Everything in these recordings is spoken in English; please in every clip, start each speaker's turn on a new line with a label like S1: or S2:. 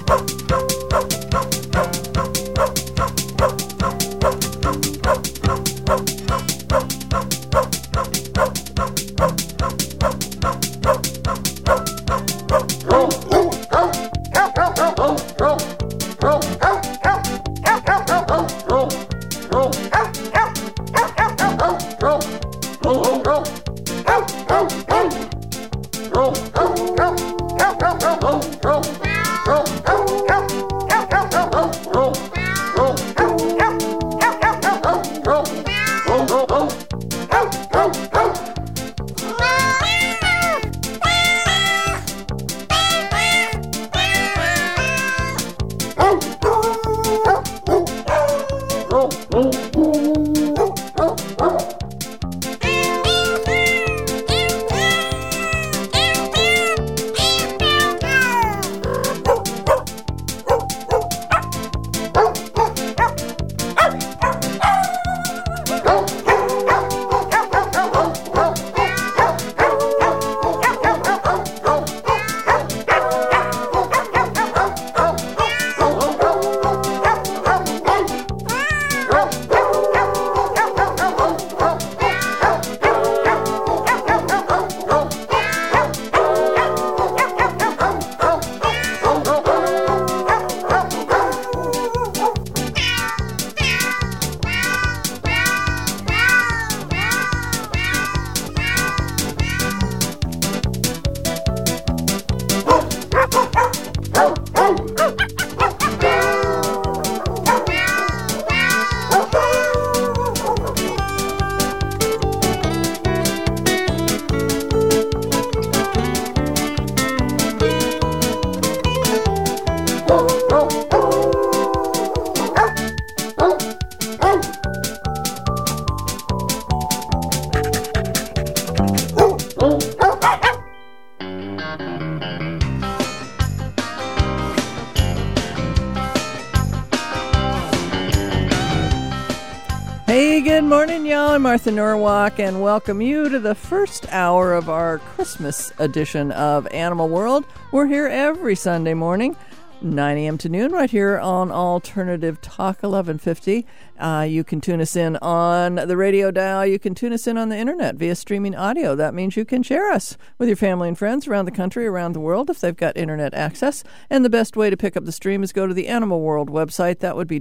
S1: Hey, good morning, y'all. I'm Martha Norwalk, and welcome you to the first hour of our Christmas edition of Animal World. We're here every Sunday morning, 9 a.m. to noon, right here on Alternative Talk 1150. You can tune us in on the radio dial. You can tune us in on the internet via streaming audio. That means you can share us with your family and friends around the country, around the world, if they've got internet access. And the best way to pick up the stream is go to the Animal World website. That would be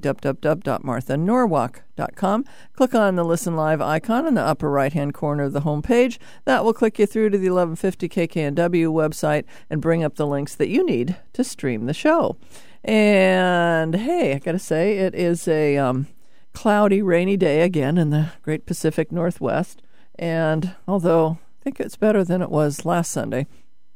S1: www.marthanorwalk.com. Click on the Listen Live icon in the upper right-hand corner of the home page. That will click you through to the 1150 KKNW website and bring up the links that you need to stream the show. And, hey, I got to say, it is a cloudy, rainy day again in the great Pacific Northwest. And although I think it's better than it was last Sunday,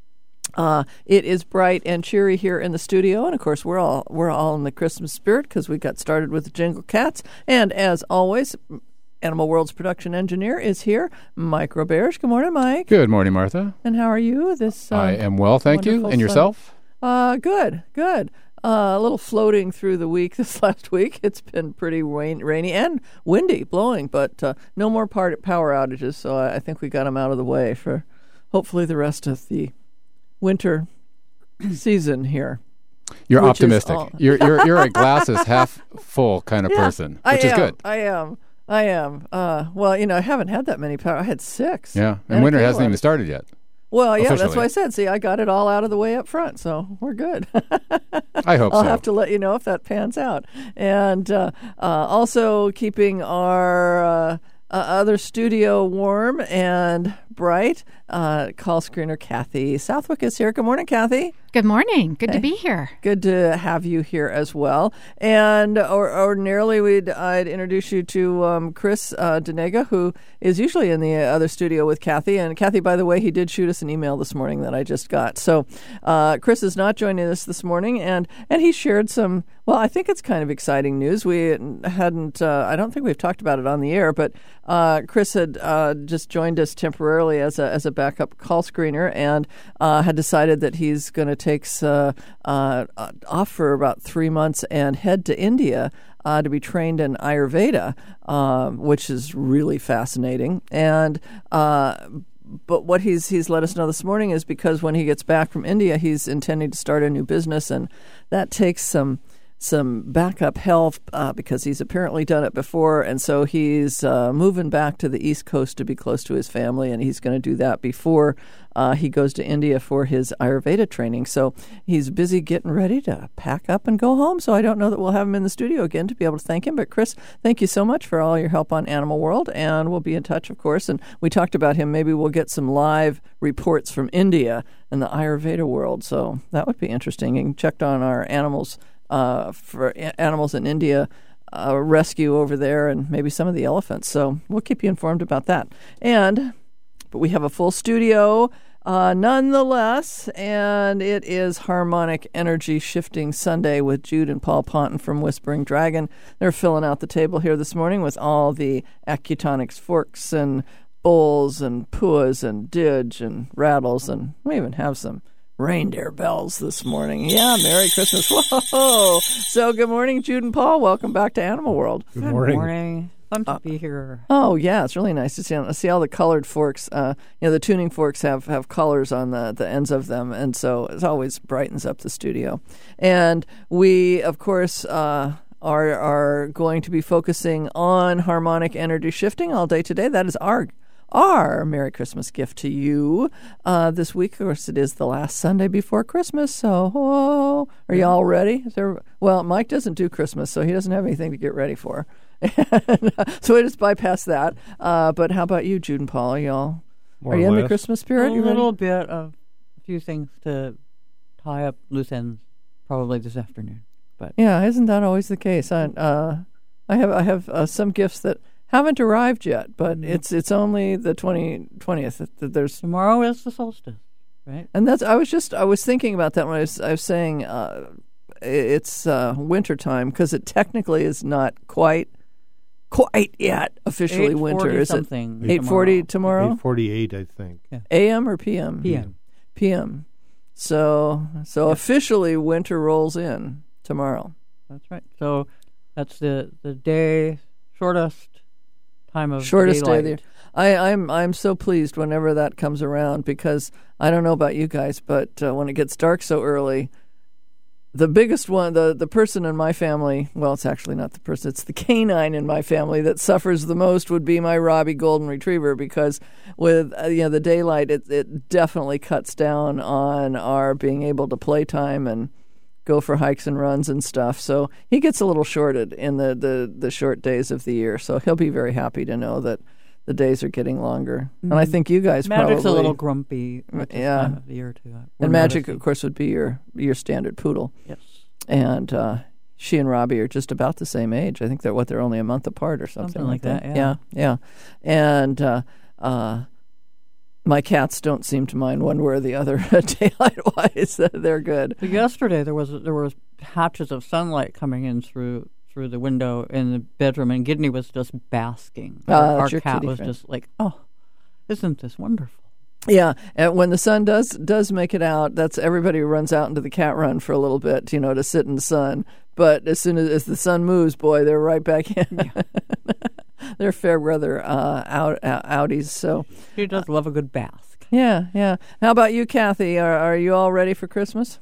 S1: it is bright and cheery here in the studio. And, of course, we're all in the Christmas spirit because we got started with the Jingle Cats. And, as always, Animal World's production engineer is here, Mike Roberge. Good morning, Mike.
S2: Good morning, Martha.
S1: And how are you?
S2: I am well, thank you. And yourself?
S1: Good. A little floating through the week this last week. It's been pretty rainy and windy, blowing, but no more power outages, so I think we got them out of the way for hopefully the rest of the winter season here.
S2: You're optimistic. You're a glass is half full kind of person, which is good.
S1: I am. Well, I haven't had that many power. I had 6.
S2: Yeah, and winter hasn't even started yet.
S1: Well, yeah, that's what I said. See, I got it all out of the way up front, so we're good.
S2: I hope so.
S1: I'll have to let you know if that pans out. And also keeping our other studio warm and bright, call screener Kathy Southwick is here. Good morning, Kathy.
S3: Good morning. Good to be here.
S1: Good to have you here as well. And ordinarily I'd introduce you to Chris Denega, who is usually in the other studio with Kathy. And Kathy, by the way, he did shoot us an email this morning that I just got. So Chris is not joining us this morning, and he shared some, well, I think it's kind of exciting news. We hadn't, I don't think we've talked about it on the air, but Chris had just joined us temporarily as a backup call screener and had decided that he's going to take off for about 3 months and head to India to be trained in Ayurveda, which is really fascinating. And but what he's let us know this morning is because when he gets back from India, he's intending to start a new business, and that takes some backup help because he's apparently done it before, and so he's moving back to the East Coast to be close to his family, and he's going to do that before he goes to India for his Ayurveda training. So he's busy getting ready to pack up and go home, so I don't know that we'll have him in the studio again to be able to thank him. But Chris, thank you so much for all your help on Animal World, and we'll be in touch, of course. And we talked about him. Maybe we'll get some live reports from India and the Ayurveda world, so that would be interesting. You can check on our animals for animals in India rescue over there, and maybe some of the elephants. So we'll keep you informed about that. But we have a full studio nonetheless, and it is Harmonic Energy Shifting Sunday with Jude and Paul Ponton from Whispering Dragon. They're filling out the table here this morning with all the Accutonics forks and bowls and puas and didge and rattles, and we even have some reindeer bells this morning. Yeah, Merry Christmas. Whoa! So good morning, Jude and Paul. Welcome back to Animal World.
S4: Good morning. Fun to be here.
S1: Oh, yeah, it's really nice to see all the colored forks. The tuning forks have colors on the ends of them, and so it always brightens up the studio. And we, of course, are going to be focusing on harmonic energy shifting all day today. That is our Merry Christmas gift to you this week. Of course, it is the last Sunday before Christmas, so are you all ready? Well, Mike doesn't do Christmas, so he doesn't have anything to get ready for. So we just bypass that. But how about you, Jude and Paul? Are you in the Christmas spirit?
S4: A little bit of a few things to tie up loose ends, probably this afternoon. But
S1: yeah, isn't that always the case? I have some gifts that haven't arrived yet, but it's only the 20th. There's
S4: tomorrow is the solstice, right?
S1: And I was thinking about that when I was saying it's winter time, because it technically is not quite yet officially winter. Is it 8:40 tomorrow?
S5: 8:48, I think.
S1: Yeah. AM or PM? PM. So officially winter rolls in tomorrow.
S4: That's right. So that's the day shortest time of
S1: shortest
S4: daylight.
S1: Day of the year. I'm so pleased whenever that comes around, because I don't know about you guys, but when it gets dark so early, the biggest one, the person in my family, well, it's actually not the person, it's the canine in my family that suffers the most would be my Robbie Golden Retriever, because with the daylight, it definitely cuts down on our being able to play time and go for hikes and runs and stuff. So he gets a little shorted in the short days of the year. So he'll be very happy to know that the days are getting longer. And I think you guys
S4: Magic's
S1: probably...
S4: a little grumpy at this time of the year, too.
S1: And Magic, of course, would be your standard poodle.
S4: Yes.
S1: And she and Robbie are just about the same age. I think they're only a month apart or something like that. Yeah. And my cats don't seem to mind one way or the other, daylight-wise. They're good.
S4: But yesterday there was patches of sunlight coming in through the window in the bedroom, and Gidney was just basking. Our cat was just like, "Oh, isn't this wonderful?"
S1: Yeah, and when the sun does make it out, that's everybody runs out into the cat run for a little bit, to sit in the sun. But as soon as the sun moves, boy, they're right back in. Yeah. They're fair weather outies. So
S4: she does love a good bask.
S1: Yeah. How about you, Kathy? Are you all ready for Christmas?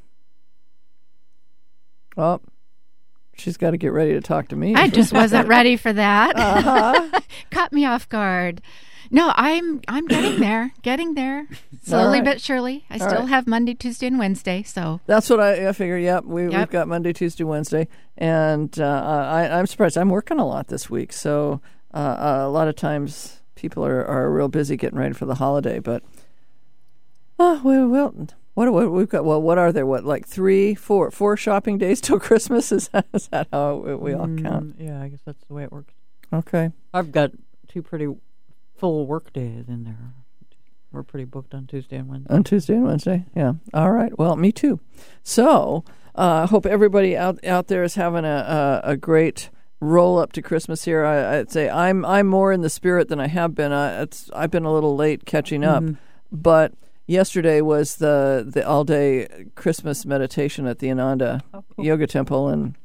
S1: Oh, she's got to get ready to talk to me.
S3: I just wasn't ready for that. Caught me off guard. No, I'm getting there. Slowly but surely. I still have Monday, Tuesday, and Wednesday. So
S1: that's what I figure. Yep, we've got Monday, Tuesday, Wednesday, and I'm surprised. I'm working a lot this week, so a lot of times people are real busy getting ready for the holiday. But what we've got? Well, what are there? What, like 4 shopping days till Christmas? Is that how we all count?
S4: Yeah, I guess that's the way it works.
S1: Okay,
S4: I've got 2 pretty full work days in there. We're pretty booked on Tuesday and Wednesday. Yeah. All right. Well, me too. So,
S1: hope everybody out there is having a great roll up to Christmas here. I'd say I'm more in the spirit than I have been. I've been a little late catching up, but yesterday was the all day Christmas meditation at the Ananda Yoga Temple and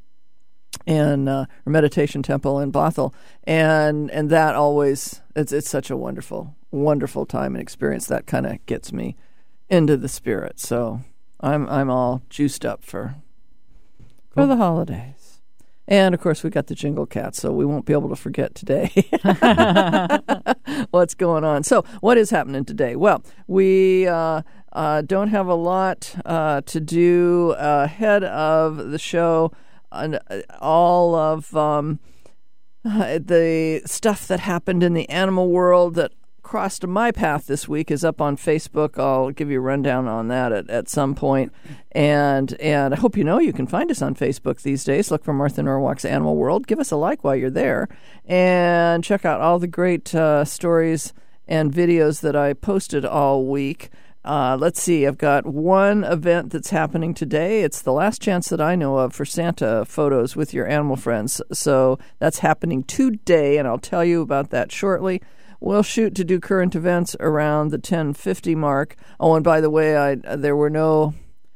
S1: meditation temple in Bothell, and that always it's such a wonderful wonderful time and experience. That kind of gets me into the spirit. So I'm all juiced up for the holidays. And, of course, we got the Jingle Cat, so we won't be able to forget today what's going on. So what is happening today? Well, we don't have a lot to do ahead of the show. All of the stuff that happened in the animal world that crossed my path this week is up on Facebook. I'll give you a rundown on that at some point. And I hope you know you can find us on Facebook these days. Look for Martha Norwalk's Animal World. Give us a like while you're there. And check out all the great stories and videos that I posted all week. Let's see. I've got one event that's happening today. It's the last chance that I know of for Santa photos with your animal friends. So that's happening today, and I'll tell you about that shortly. We'll shoot to do current events around the 10:50 mark. Oh, and by the way, there were no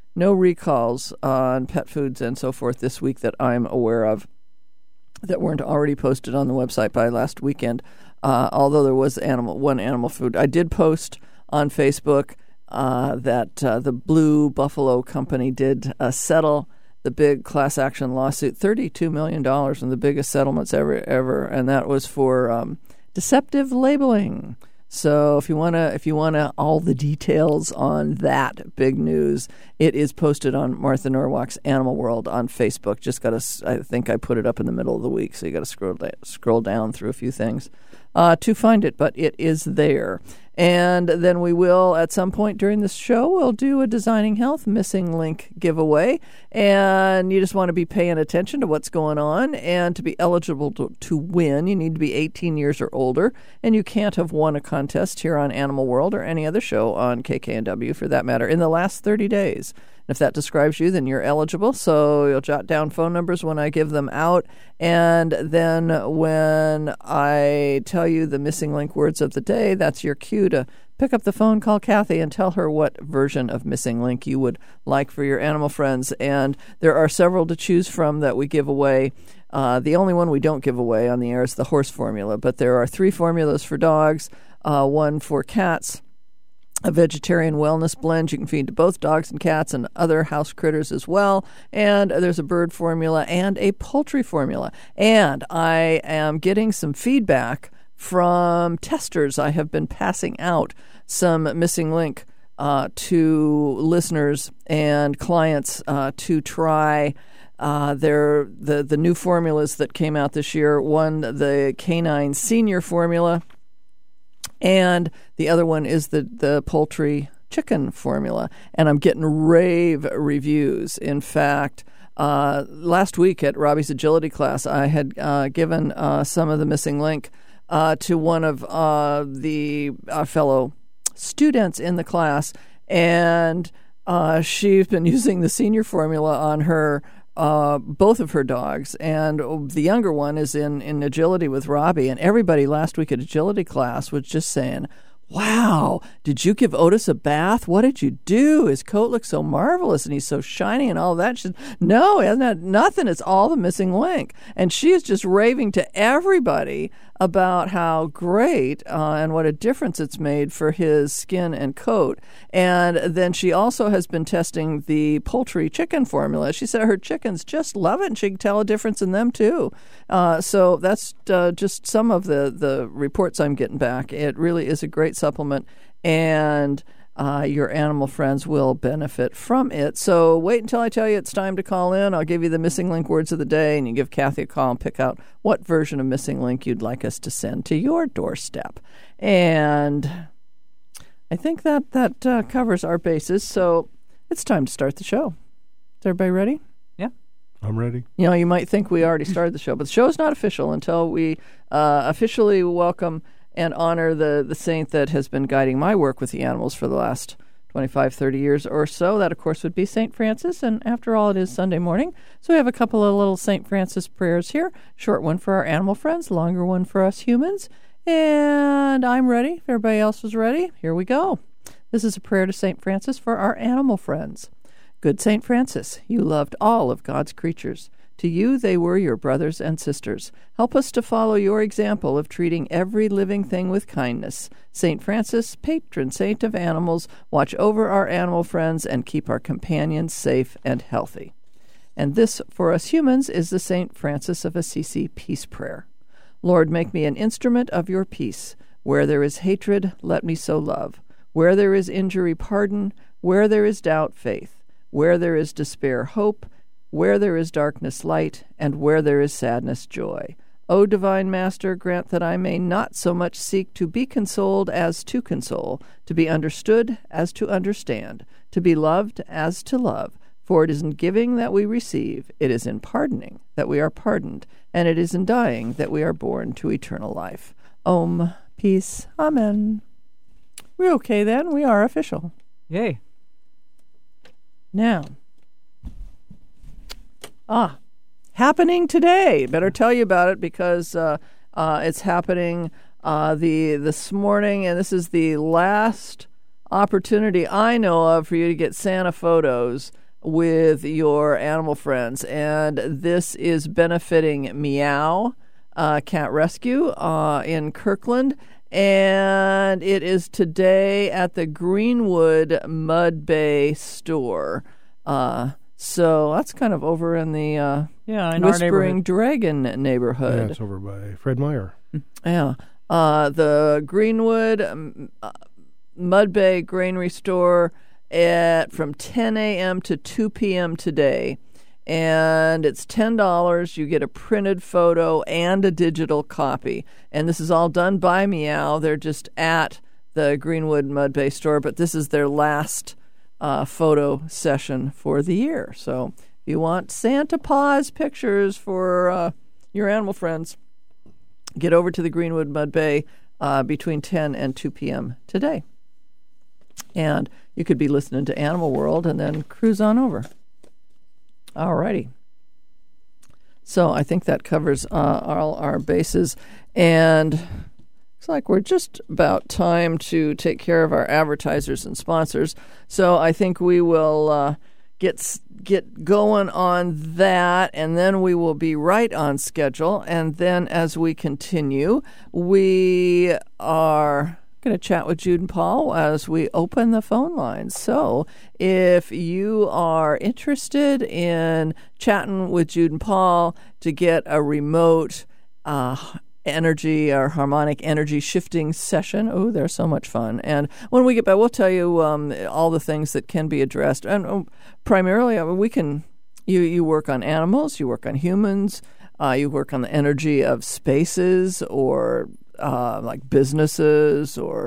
S1: recalls on pet foods and so forth this week that I'm aware of that weren't already posted on the website by last weekend. Although there was one animal food. I did post on Facebook that the Blue Buffalo Company did settle the big class action lawsuit, $32 million, one of the biggest settlements ever, and that was for deceptive labeling. So if you wanna all the details on that big news, it is posted on Martha Norwalk's Animal World on Facebook. I think I put it up in the middle of the week, so you got to scroll down through a few things to find it, but it is there. And then we will, at some point during this show, we'll do a Designing Health Missing Link giveaway. And you just want to be paying attention to what's going on. And to be eligible to win, you need to be 18 years or older. And you can't have won a contest here on Animal World or any other show on KKNW, for that matter, in the last 30 days. If that describes you, then you're eligible. So you'll jot down phone numbers when I give them out. And then when I tell you the missing link words of the day, that's your cue to pick up the phone, call Kathy, and tell her what version of missing link you would like for your animal friends. And there are several to choose from that we give away. The only one we don't give away on the air is the horse formula. But there are 3 formulas for dogs, one for cats, a vegetarian wellness blend you can feed to both dogs and cats and other house critters as well. And there's a bird formula and a poultry formula. And I am getting some feedback from testers. I have been passing out some missing link to listeners and clients to try the new formulas that came out this year. One, the Canine Senior formula, and the other one is the poultry chicken formula. And I'm getting rave reviews. In fact, last week at Robbie's agility class, I had given some of the missing link to one of the fellow students in the class. And she's been using the senior formula on her both of her dogs, and the younger one is in agility with Robbie. And everybody last week at agility class was just saying, wow, did you give Otis a bath? What did you do? His coat looks so marvelous and he's so shiny and all that. She said, no, he hasn't had nothing. It's all the missing link. And she is just raving to everybody about how great and what a difference it's made for his skin and coat. And then she also has been testing the poultry chicken formula. She said her chickens just love it, and she can tell a difference in them too. So that's just some of the reports I'm getting back. It really is a great supplement, and your animal friends will benefit from it. So wait until I tell you it's time to call in. I'll give you the missing link words of the day, and you give Kathy a call and pick out what version of missing link you'd like us to send to your doorstep. And I think that covers our bases. So it's time to start the show. Is everybody ready?
S4: Yeah.
S5: I'm ready.
S1: You know, you might think we already started the show, but the show is not official until we officially welcome and honor the saint that has been guiding my work with the animals for the last 25, 30 years or so. That, of course, would be St. Francis, and after all, it is Sunday morning. So we have a couple of little St. Francis prayers here. Short one for our animal friends, longer one for us humans. And I'm ready. If everybody else is ready, here we go. This is a prayer to St. Francis for our animal friends. Good St. Francis, you loved all of God's creatures. To you they were your brothers and sisters. Help us to follow your example of treating every living thing with kindness. St. Francis, patron saint of animals, watch over our animal friends and keep our companions safe and healthy. And this, for us humans, is the St. Francis of Assisi Peace Prayer. Lord, make me an instrument of your peace. Where there is hatred, let me sow love. Where there is injury, pardon. Where there is doubt, faith. Where there is despair, hope. Where there is darkness, light, and where there is sadness, joy. O Divine Master, grant that I may not so much seek to be consoled as to console, to be understood as to understand, to be loved as to love. For it is in giving that we receive, it is in pardoning that we are pardoned, and it is in dying that we are born to eternal life. Om, peace, amen. We're okay then. We are official.
S4: Yay.
S1: Now, happening today. Better tell you about it because it's happening this morning, and this is the last opportunity I know of for you to get Santa photos with your animal friends, and this is benefiting Meow Cat Rescue in Kirkland, and it is today at the Greenwood Mud Bay store. So that's kind of over in the
S4: in
S1: Whispering Dragon neighborhood.
S5: Yeah, it's over by Fred Meyer.
S1: Yeah. The Greenwood Mud Bay Granary store from 10 a.m. to 2 p.m. today. And it's $10. You get a printed photo and a digital copy. And this is all done by Meow. They're just at the Greenwood Mud Bay store, but this is their last photo session for the year. So if you want Santa Paws pictures for your animal friends, get over to the Greenwood Mud Bay between 10 and 2 p.m. today. And you could be listening to Animal World and then cruise on over. All righty. So I think that covers all our bases. And looks like we're just about time to take care of our advertisers and sponsors. So I think we will get going on that, and then we will be right on schedule. And then as we continue, we are going to chat with Jude and Paul as we open the phone lines. So if you are interested in chatting with Jude and Paul to get a remote energy or harmonic energy shifting session, they're so much fun. And when we get back, we'll tell you all the things that can be addressed. And primarily, we can. You work on animals, you work on humans, you work on the energy of spaces or like businesses or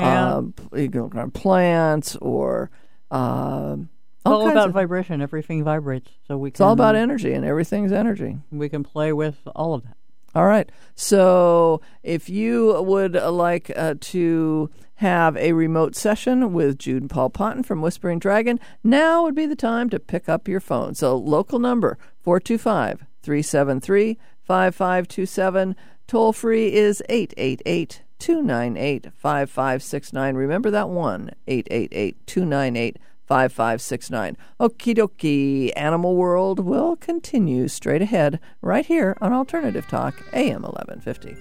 S1: plants or
S4: all about vibration. Everything vibrates, so we can.
S1: It's all about energy, and everything's energy.
S4: We can play with all of that.
S1: All right. So if you would like to have a remote session with Jude and Paul Ponton from Whispering Dragon, now would be the time to pick up your phone. So local number 425-373-5527. Toll free is 888-298-5569. Remember that one, 888-298-5569. Okie dokie. Animal World will continue straight ahead right here on Alternative Talk, AM 1150.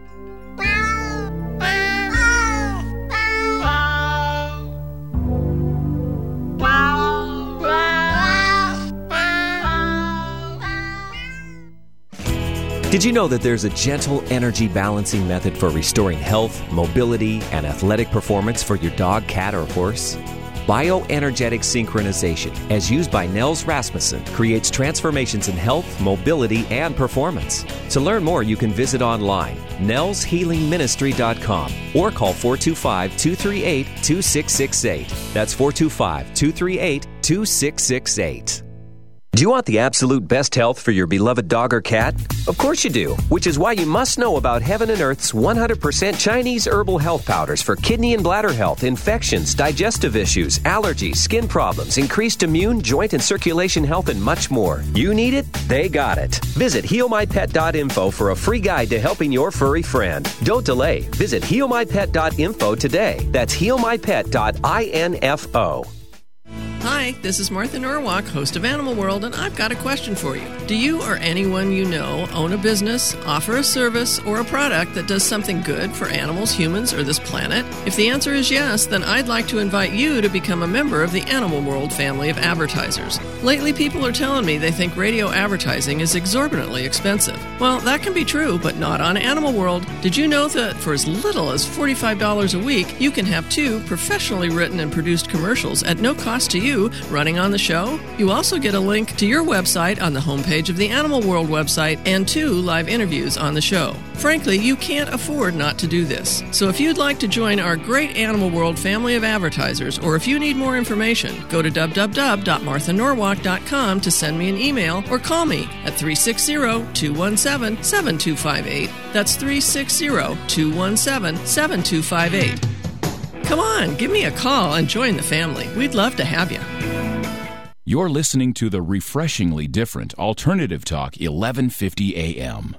S6: Did you know that there's a gentle energy balancing method for restoring health, mobility, and athletic performance for your dog, cat, or horse? Bioenergetic synchronization, as used by Nels Rasmussen, creates transformations in health, mobility, and performance. To learn more, you can visit online, nelshealingministry.com, or call 425-238-2668. That's 425-238-2668. Do you want the absolute best health for your beloved dog or cat? Of course you do, which is why you must know about Heaven and Earth's 100% Chinese herbal health powders for kidney and bladder health, infections, digestive issues, allergies, skin problems, increased immune, joint and circulation health, and much more. You need it? They got it. Visit healmypet.info for a free guide to helping your furry friend. Don't delay. Visit healmypet.info today. That's healmypet.info.
S1: Hi, this is Martha Norwalk, host of Animal World, and I've got a question for you. Do you or anyone you know own a business, offer a service, or a product that does something good for animals, humans, or this planet? If the answer is yes, then I'd like to invite you to become a member of the Animal World family of advertisers. Lately, people are telling me they think radio advertising is exorbitantly expensive. Well, that can be true, but not on Animal World. Did you know that for as little as $45 a week, you can have 2 professionally written and produced commercials at no cost to you running on the show? You also get a link to your website on the homepage of the Animal World website and 2 live interviews on the show. Frankly, you can't afford not to do this. So if you'd like to join our great Animal World family of advertisers, or if you need more information, go to www.marthanorwalk.com to send me an email or call me at 360-217-7258. That's 360-217-7258. Come on, give me a call and join the family. We'd love to have you.
S5: You're listening to the refreshingly different Alternative Talk 1150 AM.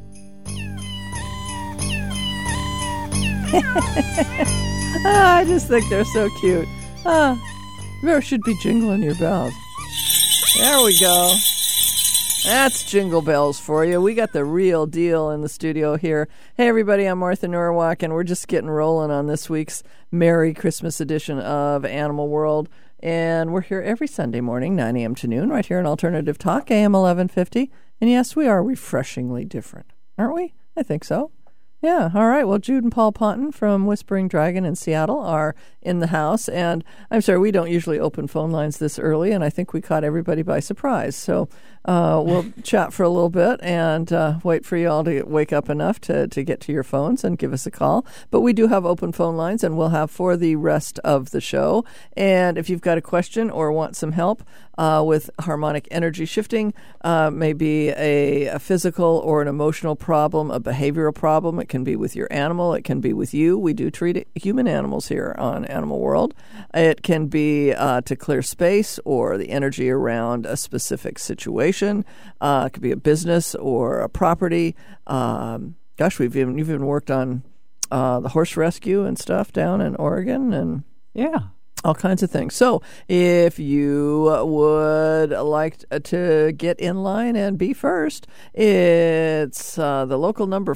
S1: I just think they're so cute. There should be jingling your bells. There we go. That's Jingle Bells for you. We got the real deal in the studio here. Hey, everybody, I'm Martha Norwalk, and we're just getting rolling on this week's Merry Christmas edition of Animal World. And we're here every Sunday morning, 9 a.m. to noon, right here on Alternative Talk, AM 1150. And yes, we are refreshingly different, aren't we? I think so. Yeah, all right. Well, Jude and Paul Ponton from Whispering Dragon in Seattle are in the house. And I'm sorry, we don't usually open phone lines this early, and I think we caught everybody by surprise. So we'll chat for a little bit and wait for you all to wake up enough to get to your phones and give us a call. But we do have open phone lines, and we'll have for the rest of the show. And if you've got a question or want some help with harmonic energy shifting, maybe a physical or an emotional problem, a behavioral problem, it can be with your animal, it can be with you. We do treat human animals here on Animal World. It can be to clear space or the energy around a specific situation. It could be a business or a property. Gosh, you've even worked on the horse rescue and stuff down in Oregon, and all kinds of things. So if you would like to get in line and be first, it's the local number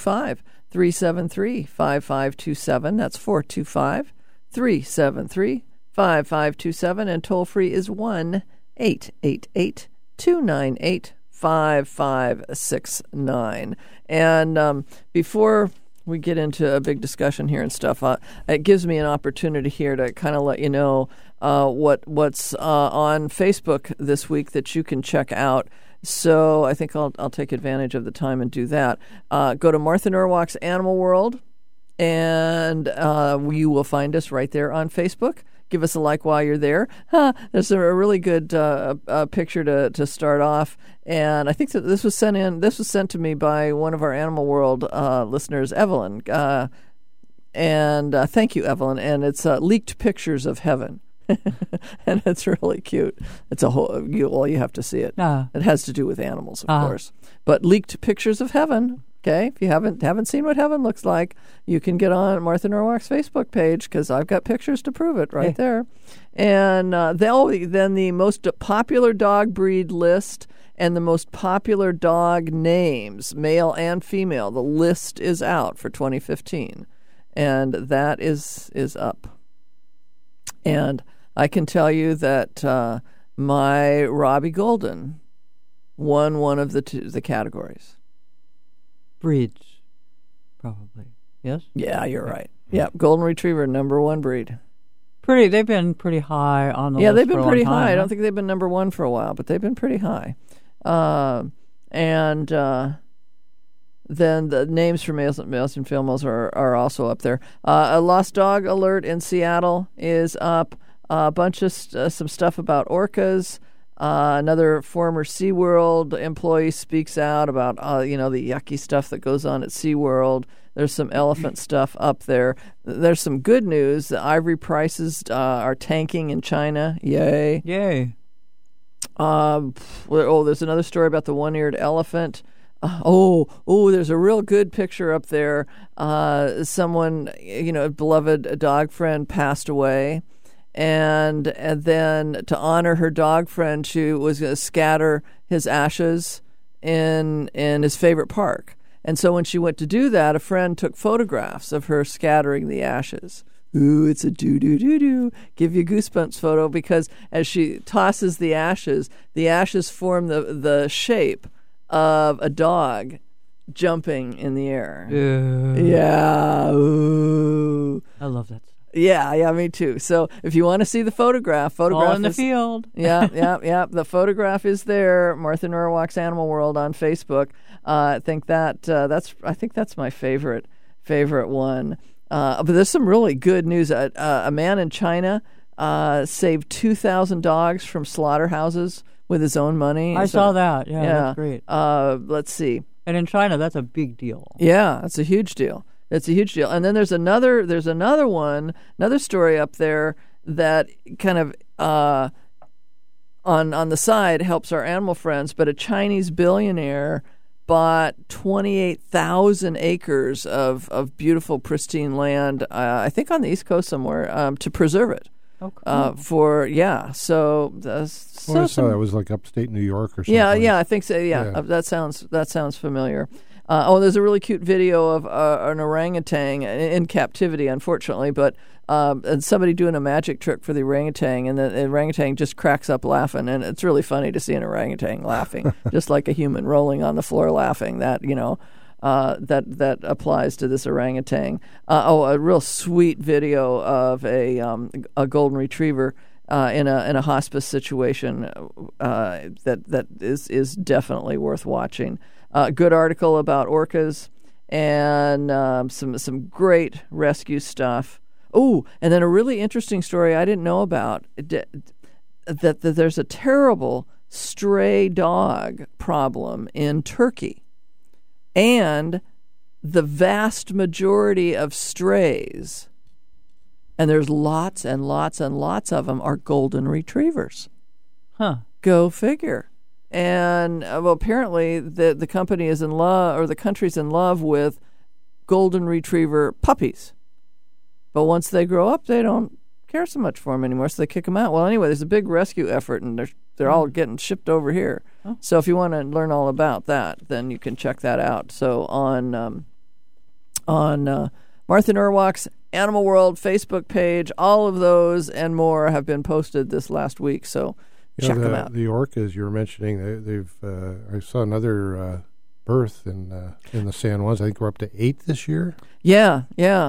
S1: 425-373-5527. That's 425-373-5527. And toll free is 1-888-298-5569. And before we get into a big discussion here and stuff, it gives me an opportunity here to kind of let you know what's on Facebook this week that you can check out. So I think I'll take advantage of the time and do that. Go to Martha Norwalk's Animal World, and you will find us right there on Facebook. Give us a like while you're there. There's a really good picture to start off, and I think that this was sent to me by one of our Animal World listeners, Evelyn. And thank you, Evelyn. And it's leaked pictures of heaven, and it's really cute. It's a whole. You have to see it. It has to do with animals, of course, but leaked pictures of heaven. Okay, if you haven't seen what heaven looks like, you can get on Martha Norwalk's Facebook page because I've got pictures to prove it right there. And then the most popular dog breed list and the most popular dog names, male and female. The list is out for 2015, and that is up. And I can tell you that my Robbie Golden won one of the categories.
S4: Breeds, probably. Yes?
S1: Yeah, you're right. Yeah, Golden Retriever, number 1 breed.
S4: They've been pretty high on the list.
S1: Yeah, they've been pretty
S4: high.
S1: I don't think they've been number 1 for a while, but they've been pretty high. And then the names for males and females are also up there. A lost dog alert in Seattle is up. A bunch of some stuff about orcas. Another former SeaWorld employee speaks out about, the yucky stuff that goes on at SeaWorld. There's some elephant stuff up there. There's some good news. The ivory prices are tanking in China. Yay.
S4: Yay.
S1: There's another story about the one-eared elephant. There's a real good picture up there. Someone, a beloved dog friend passed away. and then to honor her dog friend, she was going to scatter his ashes in his favorite park. And so when she went to do that, a friend took photographs of her scattering the ashes. Ooh, it's a do-do-do-do. Give you goosebumps photo, because as she tosses the ashes form the shape of a dog jumping in the air. Yeah. Ooh.
S4: I love that.
S1: Yeah, me too. So if you want to see the photograph
S4: all in the field.
S1: Yeah. The photograph is there. Martha Norwalk's Animal World on Facebook. I think that's my favorite one. But there's some really good news. A man in China saved 2,000 dogs from slaughterhouses with his own money.
S4: I saw that. Yeah, that's great.
S1: Let's see.
S4: And in China, that's a big deal.
S1: Yeah, it's a huge deal. And then there's another story up there that kind of on the side helps our animal friends, but a Chinese billionaire bought 28,000 acres of beautiful, pristine land, I think on the East Coast somewhere, to preserve it.
S4: Oh, cool.
S1: I saw
S7: that was like upstate New York or something.
S1: Yeah, I think so. Yeah. That sounds familiar. There's a really cute video of an orangutan in captivity, unfortunately, but and somebody doing a magic trick for the orangutan, and the orangutan just cracks up laughing, and it's really funny to see an orangutan laughing, just like a human rolling on the floor laughing. That that applies to this orangutan. A real sweet video of a golden retriever in a hospice situation that is definitely worth watching. Good article about orcas and some great rescue stuff. Oh, and then a really interesting story I didn't know about, that there's a terrible stray dog problem in Turkey. And the vast majority of strays, and there's lots and lots and lots of them, are golden retrievers.
S4: Huh.
S1: Go figure. And apparently the company is in love, or the country's in love with golden retriever puppies. But once they grow up, they don't care so much for them anymore, so they kick them out. Well, anyway, there's a big rescue effort, and they're all getting shipped over here. Oh. So if you want to learn all about that, then you can check that out. So on Martha Norwalk's Animal World Facebook page, all of those and more have been posted this last week. So check them out.
S7: The orcas you were mentioning, they've I saw another birth in the San Juans. I think we're up to 8 this year.
S1: Yeah.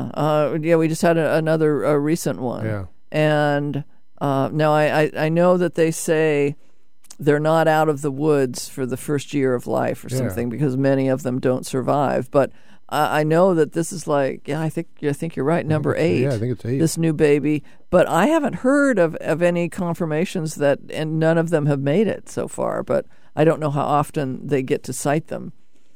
S1: We just had another recent one.
S7: Yeah.
S1: And now I know that they say they're not out of the woods for the first year of life or something, because many of them don't survive. But I know that this is like, I think you're right, number 8.
S7: Yeah, I think it's 8.
S1: This new baby. But I haven't heard of any confirmations and none of them have made it so far. But I don't know how often they get to sight them.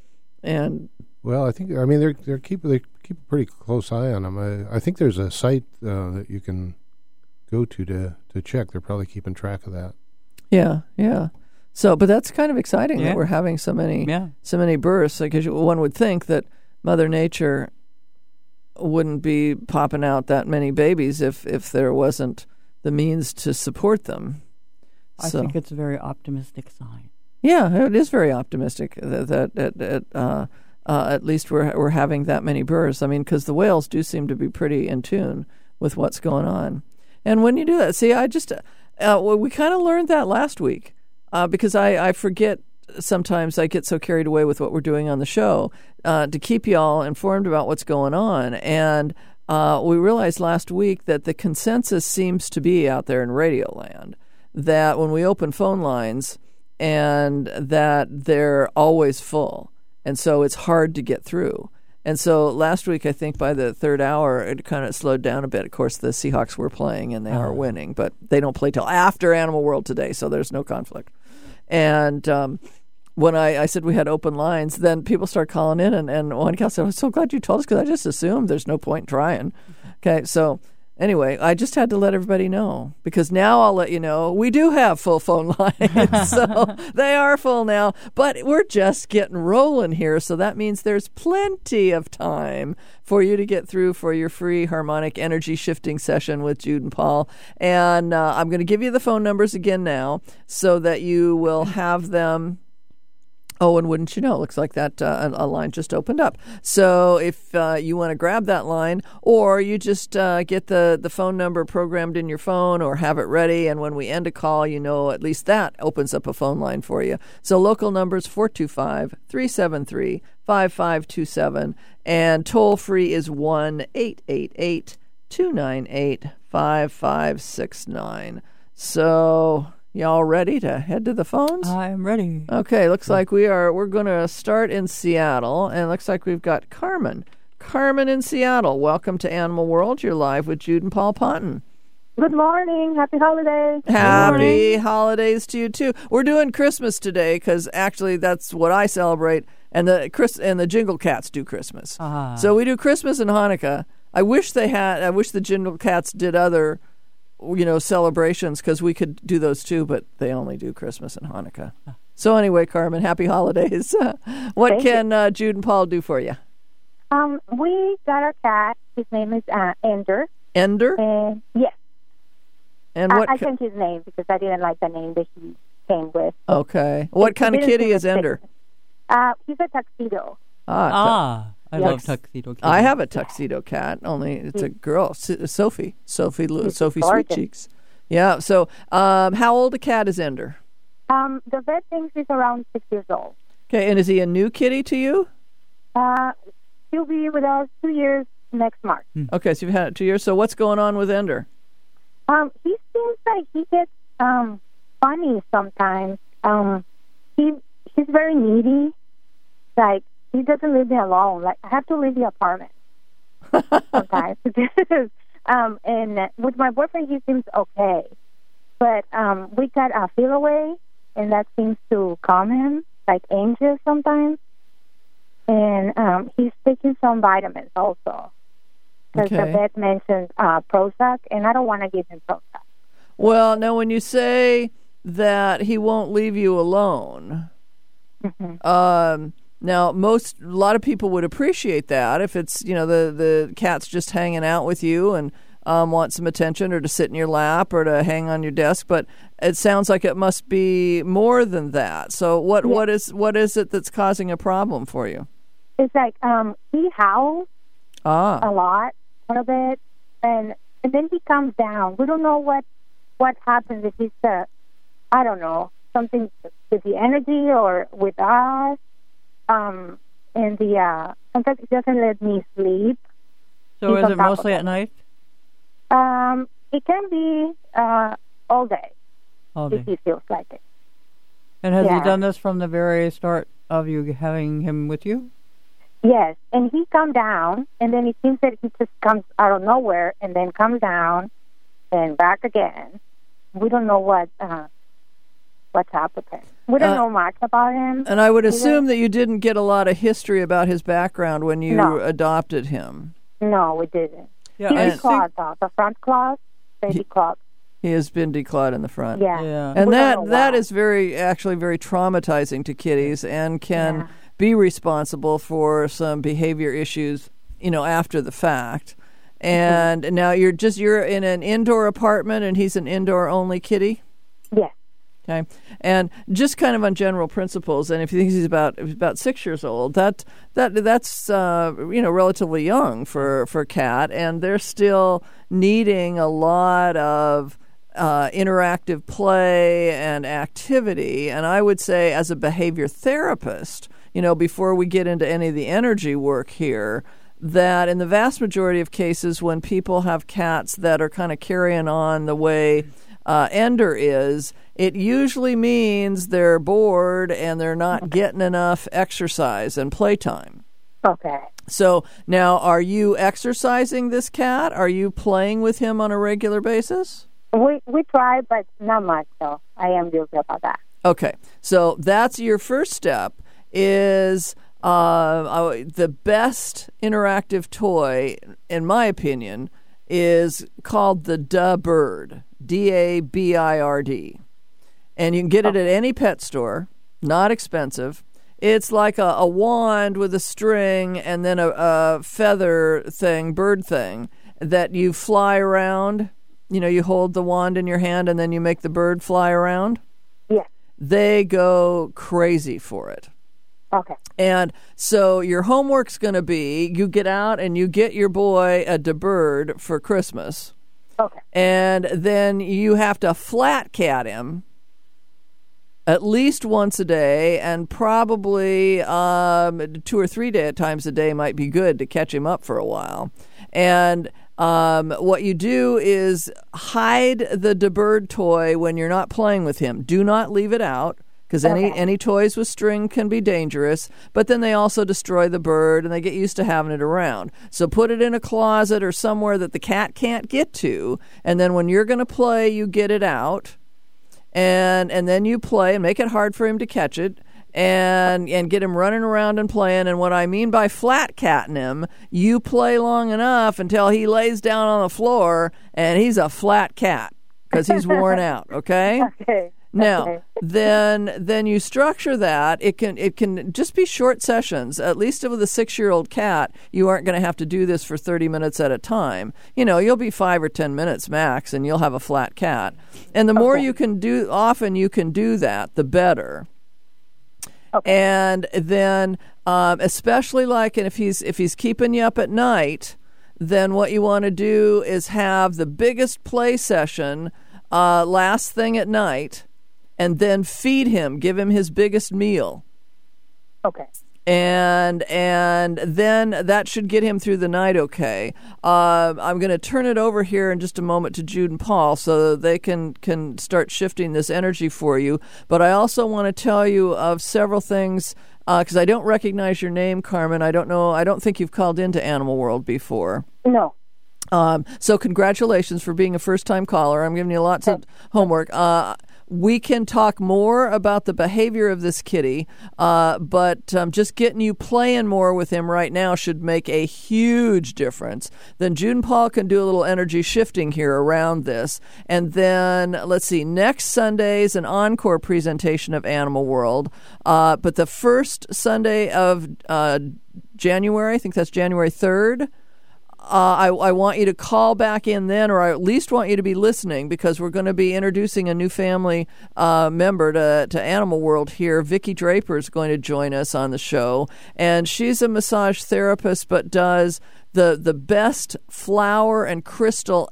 S1: And
S7: well, they keep a pretty close eye on them. I think there's a site that you can go to check. They're probably keeping track of that.
S1: Yeah. So, but that's kind of exciting that we're having so many births, because one would think that Mother Nature wouldn't be popping out that many babies if there wasn't the means to support them.
S4: I think it's a very optimistic sign.
S1: Yeah, it is very optimistic that at least we're having that many births. I mean, because the whales do seem to be pretty in tune with what's going on. And when you do that, see, I just we kind of learned that last week, because I forget sometimes. I get so carried away with what we're doing on the show to keep y'all informed about what's going on. And we realized last week that the consensus seems to be out there in Radioland that when we open phone lines, and that they're always full, and so it's hard to get through. And so last week, I think by the third hour, it kind of slowed down a bit. Of course, the Seahawks were playing, and they are winning, but they don't play till after Animal World today, so there's no conflict. And when I said we had open lines, then people start calling in, and one gal said, "I'm so glad you told us, because I just assumed there's no point in trying." Okay, so Anyway, I just had to let everybody know, because now I'll let you know we do have full phone lines. So they are full now, but we're just getting rolling here. So that means there's plenty of time for you to get through for your free harmonic energy shifting session with Jude and Paul. And I'm going to give you the phone numbers again now so that you will have them. Oh, and wouldn't you know, it looks like that a line just opened up. So if you want to grab that line, or you just get the phone number programmed in your phone or have it ready, and when we end a call, you know at least that opens up a phone line for you. So local numbers 425-373-5527, and toll-free is 1-888-298-5569. So... y'all ready to head to the phones?
S4: I'm ready.
S1: Okay, looks like we're going to start in Seattle, and it looks like we've got Carmen. Carmen in Seattle, welcome to Animal World. You're live with Jude and Paul Ponton.
S8: Good morning. Happy holidays.
S1: Happy holidays to you, too. We're doing Christmas today because actually that's what I celebrate, and the Jingle Cats do Christmas. So we do Christmas and Hanukkah. I wish the Jingle Cats did other celebrations, because we could do those too, but they only do Christmas and Hanukkah. So anyway, Carmen, happy holidays. What can Jude and Paul do for you?
S8: We got our cat. His name is Ender.
S1: Ender?
S8: Yes.
S1: And what?
S8: I changed his name because I didn't like the name that he came with.
S1: Okay. What kind of kitty is Ender?
S8: He's a tuxedo.
S4: I love tuxedo cat.
S1: I have a tuxedo cat, only it's a girl, Sophie Sweet Cheeks. Yeah, so how old a cat is Ender?
S8: The vet thinks he's around 6 years old.
S1: Okay, and is he a new kitty to you?
S8: He'll be with us 2 years next March.
S1: Okay, so you've had it 2 years. So what's going on with Ender?
S8: He seems like he gets funny sometimes. He's very needy. Like, he doesn't leave me alone. Like, I have to leave the apartment sometimes. And with my boyfriend, he seems okay. But we got a feel away, and that seems to calm him, like anxious sometimes. And he's taking some vitamins also. Because the vet mentioned Prozac, and I don't want to give him Prozac.
S1: Well, now, when you say that he won't leave you alone, now, a lot of people would appreciate that if it's, the cat's just hanging out with you and want some attention, or to sit in your lap, or to hang on your desk. But it sounds like it must be more than that. So what is it that's causing a problem for you?
S8: It's like he howls a lot, a little bit, and then he comes down. We don't know what happens, if it's I don't know, something with the energy or with us. And sometimes it doesn't let me sleep.
S4: So is it mostly at night?
S8: It can be all day. If he feels like it.
S4: And has he done this from the very start of you having him with you?
S8: Yes, and he comes down, and then it seems that he just comes out of nowhere, and then comes down, and back again. We don't know what's up with him. We don't know much about him.
S1: And I would assume that you didn't get a lot of history about his background when you adopted him.
S8: No, we didn't.
S1: Yeah,
S8: he's declawed, though. The front claws, they declawed.
S1: He has been declawed in the front.
S8: Yeah.
S1: And that is very traumatizing to kitties, and can be responsible for some behavior issues, after the fact. And now you're in an indoor apartment, and he's an indoor only kitty?
S8: Yes.
S1: Okay, and just kind of on general principles, and if you think he's about 6 years old, that's relatively young for a cat, and they're still needing a lot of interactive play and activity. And I would say, as a behavior therapist, before we get into any of the energy work here, that in the vast majority of cases, when people have cats that are kind of carrying on the way Ender is, it usually means they're bored and they're not getting enough exercise and playtime.
S8: Okay.
S1: So now, are you exercising this cat? Are you playing with him on a regular basis?
S8: We try, but not much, though. I am guilty about that.
S1: Okay. So that's your first step, is the best interactive toy, in my opinion, is called the Dabird, Dabird. And you can get it at any pet store, not expensive. It's like a wand with a string and then a feather thing, bird thing, that you fly around. You know, you hold the wand in your hand and then you make the bird fly around.
S8: Yeah.
S1: They go crazy for it.
S8: Okay.
S1: And so your homework's going to be you get out and you get your boy a Dabird for Christmas.
S8: Okay.
S1: And then you have to flat cat him at least once a day, and probably 2 or 3 times a day might be good to catch him up for a while. And what you do is hide the Dabird toy when you're not playing with him. Do not leave it out, because any toys with string can be dangerous, but then they also destroy the bird and they get used to having it around. So put it in a closet or somewhere that the cat can't get to, and then when you're going to play, you get it out. And then you play and make it hard for him to catch it and get him running around and playing. And what I mean by flat catting him, you play long enough until he lays down on the floor and he's a flat cat because he's worn out, okay?
S8: Okay.
S1: Now, then you structure that. It can just be short sessions. At least with a 6-year-old cat, you aren't going to have to do this for 30 minutes at a time. You know, you'll be 5 or 10 minutes max, and you'll have a flat cat. And the more you can do, often you can do that, the better. Okay. And then, especially like, and if he's keeping you up at night, then what you want to do is have the biggest play session last thing at night. And then feed him, give him his biggest meal.
S8: Okay.
S1: And then that should get him through the night okay. I'm going to turn it over here in just a moment to Jude and Paul so they can start shifting this energy for you. But I also want to tell you of several things, because I don't recognize your name, Carmen. I don't think you've called into Animal World before.
S8: No.
S1: So congratulations for being a first-time caller. I'm giving you lots of homework. We can talk more about the behavior of this kitty, but just getting you playing more with him right now should make a huge difference. Then Jude and Paul can do a little energy shifting here around this. And then, let's see, next Sunday's an encore presentation of Animal World, but the first Sunday of January, I think that's January 3rd, I want you to call back in then, or I at least want you to be listening, because we're going to be introducing a new family member to Animal World here. Vicki Draper is going to join us on the show, and she's a massage therapist, but does the best flower and crystal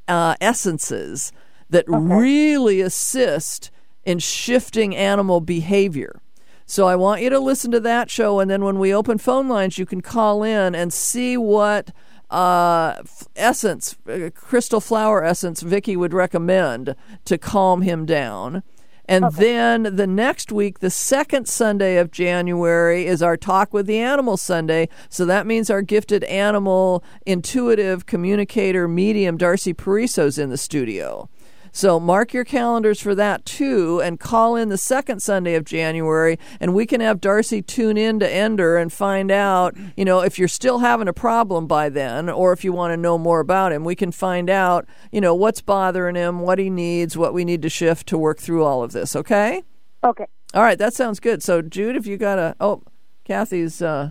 S1: essences that really assist in shifting animal behavior. So I want you to listen to that show, and then when we open phone lines, you can call in and see what crystal flower essence Vicki would recommend to calm him down. And then the next week, the second Sunday of January, is our Talk with the Animal Sunday. So that means our gifted animal intuitive communicator medium Darcy Pariso's in the studio. So mark your calendars for that, too, and call in the second Sunday of January, and we can have Darcy tune in to Ender and find out, you know, if you're still having a problem by then, or if you want to know more about him, we can find out, you know, what's bothering him, what he needs, what we need to shift to work through all of this, okay?
S8: Okay.
S1: All right, that sounds good. So, Jude, if you got a... Oh, Kathy's... Oh,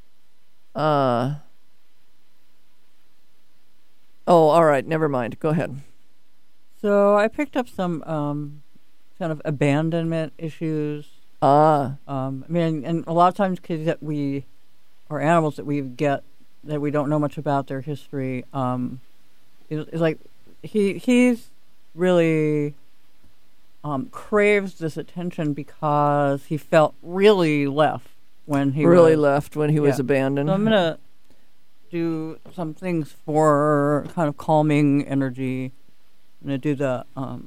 S1: all right, never mind. Go ahead.
S4: So I picked up some kind of abandonment issues. I mean, and a lot of times kids that or animals that we get that we don't know much about their history, is like he's really craves this attention because he felt really left when he
S1: was abandoned.
S4: So I'm gonna do some things for kind of calming energy. I'm going to do the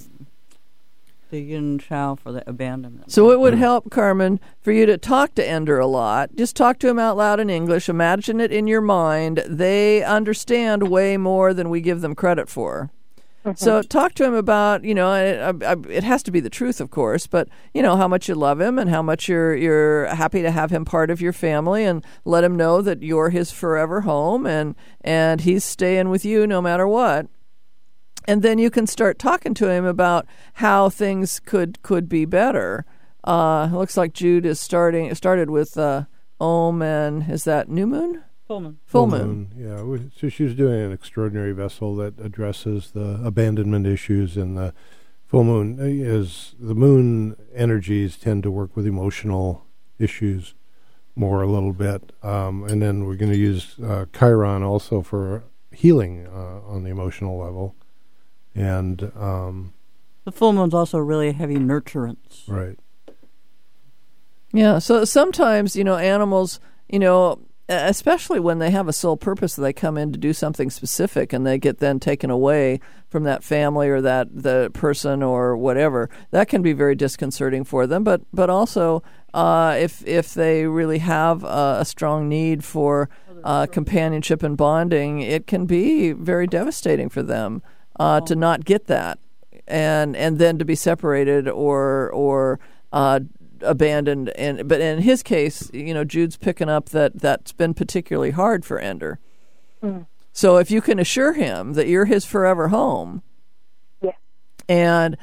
S4: yin chow for the abandonment.
S1: So it would help, Carmen, for you to talk to Ender a lot. Just talk to him out loud in English. Imagine it in your mind. They understand way more than we give them credit for. Mm-hmm. So talk to him about, it has to be the truth, of course, but, how much you love him and how much you're happy to have him part of your family, and let him know that you're his forever home and he's staying with you no matter what. And then you can start talking to him about how things could be better. It looks like Jude is started with Om, and is that New Moon?
S7: Full moon. Yeah. So she was doing an extraordinary vessel that addresses the abandonment issues, and the full moon is the moon energies tend to work with emotional issues more a little bit. And then we're going to use Chiron also for healing on the emotional level. And
S4: the full moon's also really heavy nurturance.
S7: Right.
S1: Yeah. So sometimes, animals, especially when they have a sole purpose, they come in to do something specific, and they get then taken away from that family or the person or whatever. That can be very disconcerting for them. But also, if they really have a strong need for companionship and bonding, it can be very devastating for them to not get that, and then to be separated or abandoned. But in his case, Jude's picking up that's been particularly hard for Ender. Mm. So if you can assure him that you're his forever home,
S8: yeah,
S1: and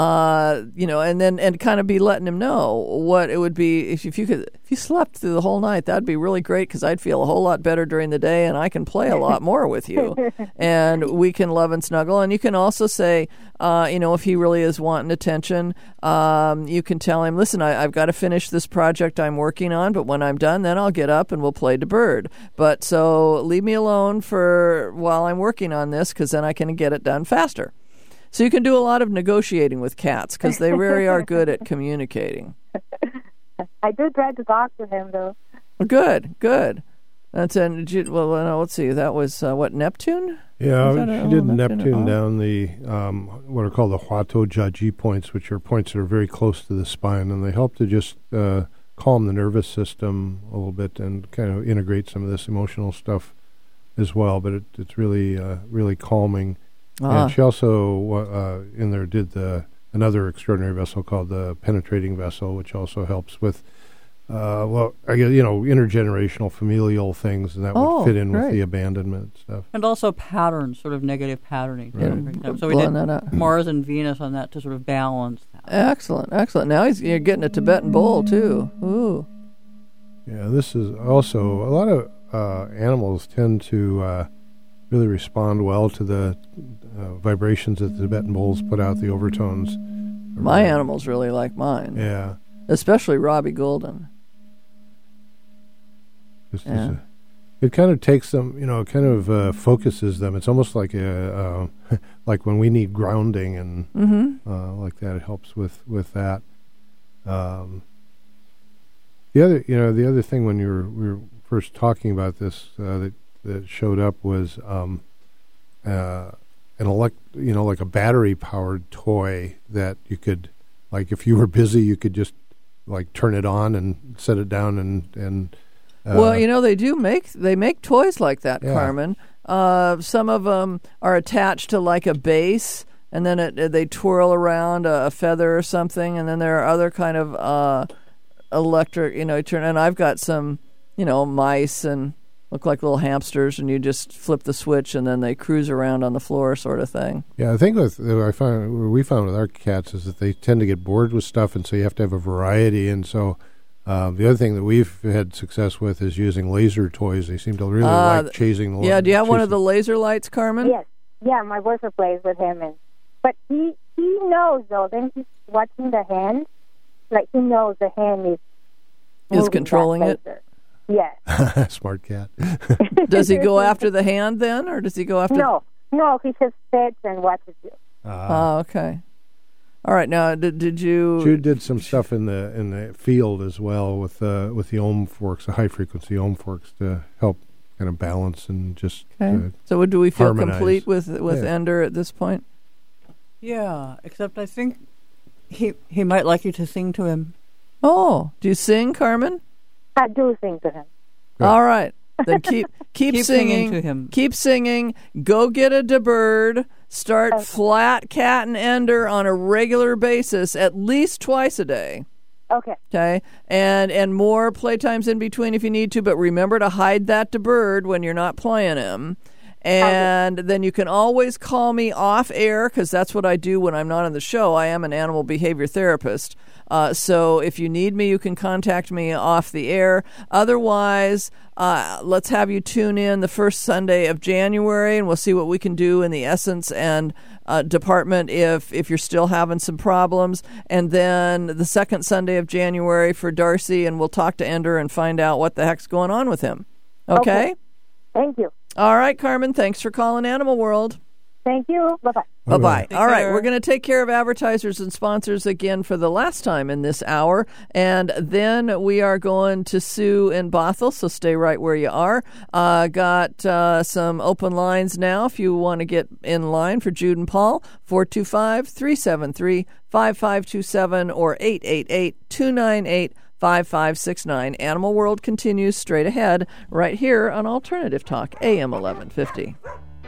S1: and kind of be letting him know what it would be if you slept through the whole night. That'd be really great, because I'd feel a whole lot better during the day, and I can play a lot more with you, and we can love and snuggle. And you can also say, if he really is wanting attention, you can tell him, listen, I've got to finish this project I'm working on, but when I'm done, then I'll get up and we'll play to bird. But so leave me alone for while I'm working on this, because then I can get it done faster. So you can do a lot of negotiating with cats, because they really are good at communicating.
S8: I do try to talk to him, though.
S1: Good. That's let's see. That was Neptune?
S7: Yeah, she did Neptune down the what are called the Huato Jiaji points, which are points that are very close to the spine, and they help to just calm the nervous system a little bit and kind of integrate some of this emotional stuff as well. But it's really really calming. And she also in there did another extraordinary vessel called the Penetrating Vessel, which also helps with intergenerational familial things, and that would fit in with the abandonment stuff.
S4: And also patterns, sort of negative patterning.
S1: Right.
S4: So we did Mars and Venus on that to sort of balance that.
S1: Excellent. Now you're getting a Tibetan bowl too. Ooh.
S7: Yeah, this is also a lot of animals tend to really respond well to the vibrations that the Tibetan bowls put out, the overtones.
S1: My animals really like mine.
S7: Yeah.
S1: Especially Robbie Golden.
S7: It kind of takes them, focuses them. It's almost like like when we need grounding and like that. It helps with that. The other thing when we were first talking about this that showed up was like a battery powered toy that you could, like, if you were busy, you could just like turn it on and set it down and
S1: well, they make toys like that, yeah. Carmen. Some of them are attached to like a base, and then they twirl around a feather or something, and then there are other kind of electric, and I've got some, mice and look like little hamsters, and you just flip the switch and then they cruise around on the floor, sort of thing.
S7: Yeah, I think what we found with our cats is that they tend to get bored with stuff, and so you have to have a variety. And so the other thing that we've had success with is using laser toys. They seem to really like chasing the lights.
S1: Yeah, do you have one of the laser lights, Carmen?
S8: Yes. Yeah, my boyfriend plays with him, but he knows, though. Then he's watching the hand, like he knows the hand
S1: is controlling it.
S8: Yes.
S7: Smart cat.
S1: Does he go after the hand then, or does he go after?
S8: No, he just sits and watches you.
S1: Oh, okay. All right. Now, did you?
S7: Jude did some stuff in the field as well with the ohm forks, the high frequency ohm forks, to help kind of balance and just.
S1: Okay. So, do we feel
S7: harmonize.
S1: Complete with Ender at this point?
S4: Yeah, except I think he might like you to sing to him.
S1: Oh, do you sing, Carmen?
S8: I do sing to him.
S1: Right. All right. Then keep singing
S4: to him.
S1: Keep singing. Go get a bird. Start flat cat and Ender on a regular basis, at least twice a day. Okay. And more playtimes in between if you need to, but remember to hide that to Bird when you're not playing him. And then you can always call me off air, because that's what I do when I'm not on the show. I am an animal behavior therapist. So if you need me, you can contact me off the air. Otherwise, let's have you tune in the first Sunday of January, and we'll see what we can do in the Essence and department if you're still having some problems. And then the second Sunday of January for Darcy, and we'll talk to Ender and find out what the heck's going on with him. Okay?
S8: Thank you.
S1: All right, Carmen, thanks for calling Animal World.
S8: Thank you. Bye-bye.
S1: Bye-bye. All right, we're going to take care of advertisers and sponsors again for the last time in this hour, and then we are going to Sue in Bothell, so stay right where you are. Got some open lines now if you want to get in line for Jude and Paul, 425-373-5527 or 888-298-5569. Animal World continues straight ahead right here on Alternative Talk, AM 1150.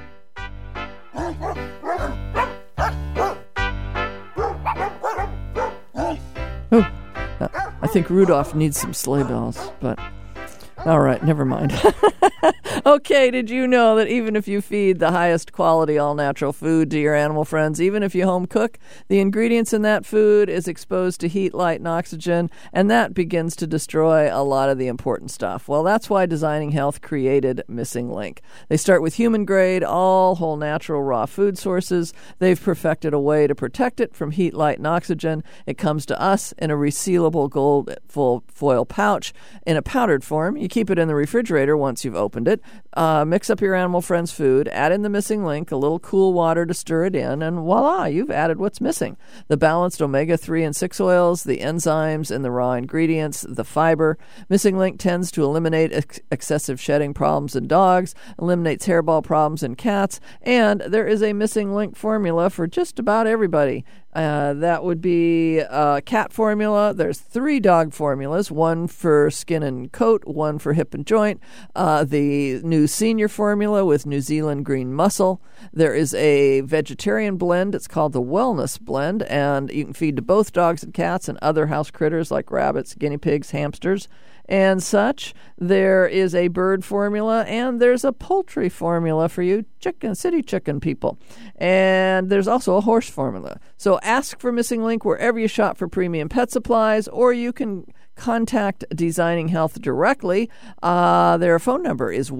S1: I think Rudolph needs some sleigh bells, but all right, never mind. Okay, did you know that even if you feed the highest quality all-natural food to your animal friends, even if you home cook, the ingredients in that food is exposed to heat, light, and oxygen, and that begins to destroy a lot of the important stuff? Well, that's why Designing Health created Missing Link. They start with human-grade, all whole natural raw food sources. They've perfected a way to protect it from heat, light, and oxygen. It comes to us in a resealable gold foil pouch in a powdered form. You keep it in the refrigerator once you've opened it. Mix up your animal friend's food, add in the Missing Link, a little cool water to stir it in, and voila, you've added what's missing. The balanced omega-3 and 6 oils, the enzymes and the raw ingredients, the fiber. Missing Link tends to eliminate excessive shedding problems in dogs, eliminates hairball problems in cats, and there is a Missing Link formula for just about everybody. That would be cat formula. There's 3 dog formulas, one for skin and coat, one for hip and joint. The new senior formula with New Zealand green mussel. There is a vegetarian blend. It's called the Wellness Blend, and you can feed to both dogs and cats and other house critters like rabbits, guinea pigs, hamsters, and such. There is a bird formula, and there's a poultry formula for you city chicken people. And there's also a horse formula. So ask for Missing Link wherever you shop for premium pet supplies, or you can contact Designing Health directly. Their phone number is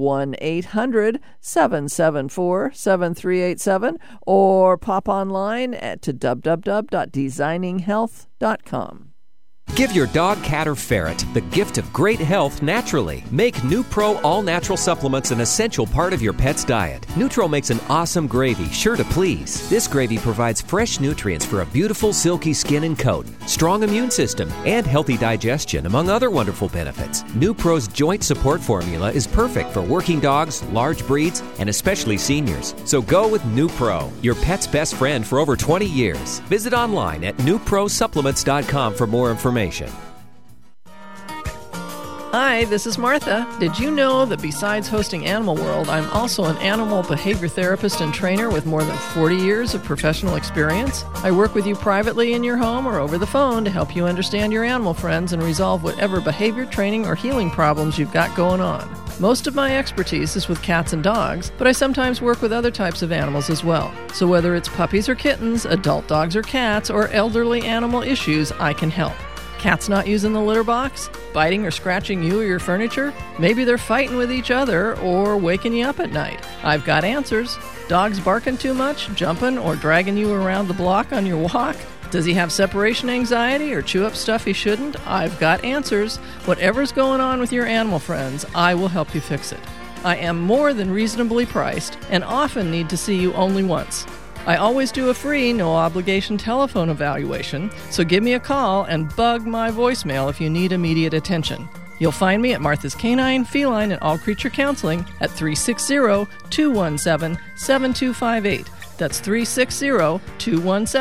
S1: 1-800-774-7387, or pop online to www.designingshealth.com.
S6: Give your dog, cat, or ferret the gift of great health naturally. Make NuPro all-natural supplements an essential part of your pet's diet. NuTro makes an awesome gravy, sure to please. This gravy provides fresh nutrients for a beautiful, silky skin and coat, strong immune system, and healthy digestion, among other wonderful benefits. NuPro's joint support formula is perfect for working dogs, large breeds, and especially seniors. So go with NuPro, your pet's best friend for over 20 years. Visit online at NuProSupplements.com for more information.
S1: Hi, this is Martha. Did you know that besides hosting Animal World, I'm also an animal behavior therapist and trainer with more than 40 years of professional experience? I work with you privately in your home or over the phone to help you understand your animal friends and resolve whatever behavior, training, or healing problems you've got going on. Most of my expertise is with cats and dogs, but I sometimes work with other types of animals as well. So whether it's puppies or kittens, adult dogs or cats, or elderly animal issues, I can help. Cats not using the litter box? Biting or scratching you or your furniture? Maybe they're fighting with each other or waking you up at night. I've got answers. Dogs barking too much, jumping, or dragging you around the block on your walk? Does he have separation anxiety or chew up stuff he shouldn't? I've got answers. Whatever's going on with your animal friends, I will help you fix it. I am more than reasonably priced and often need to see you only once. I always do a free, no-obligation telephone evaluation, so give me a call and bug my voicemail if you need immediate attention. You'll find me at Martha's Canine, Feline, and All Creature Counseling at 360-217-7258. That's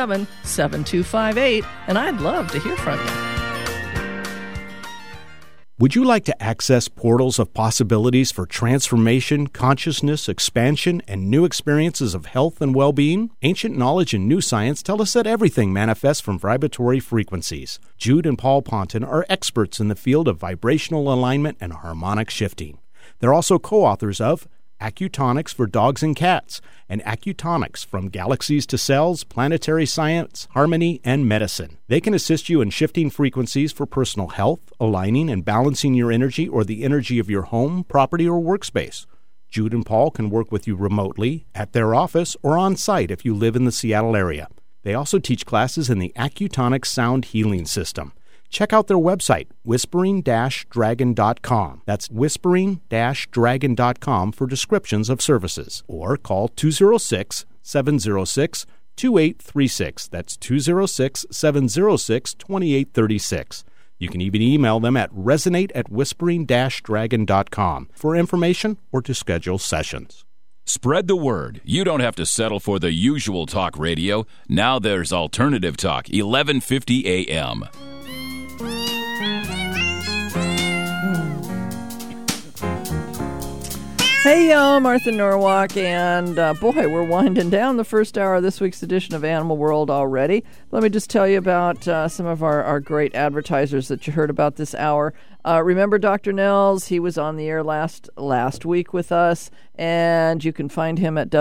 S1: 360-217-7258, and I'd love to hear from you.
S9: Would you like to access portals of possibilities for transformation, consciousness, expansion, and new experiences of health and well-being? Ancient knowledge and new science tell us that everything manifests from vibratory frequencies. Jude and Paul Ponton are experts in the field of vibrational alignment and harmonic shifting. They're also co-authors of Acutonics for Dogs and Cats, and Acutonics from Galaxies to Cells, Planetary Science, Harmony, and Medicine. They can assist you in shifting frequencies for personal health, aligning and balancing your energy or the energy of your home, property, or workspace. Jude and Paul can work with you remotely, at their office, or on site if you live in the Seattle area. They also teach classes in the Acutonics Sound Healing System. Check out their website, whispering-dragon.com. That's whispering-dragon.com for descriptions of services. Or call 206-706-2836. That's 206-706-2836. You can even email them at resonate@whispering-dragon.com for information or to schedule sessions.
S5: Spread the word. You don't have to settle for the usual talk radio. Now there's Alternative Talk, 1150 a.m.
S1: Hey, y'all, Martha Norwalk, and boy, we're winding down the first hour of this week's edition of Animal World already. Let me just tell you about some of our great advertisers that you heard about this hour. Remember Dr. Nels? He was on the air last week with us, and you can find him at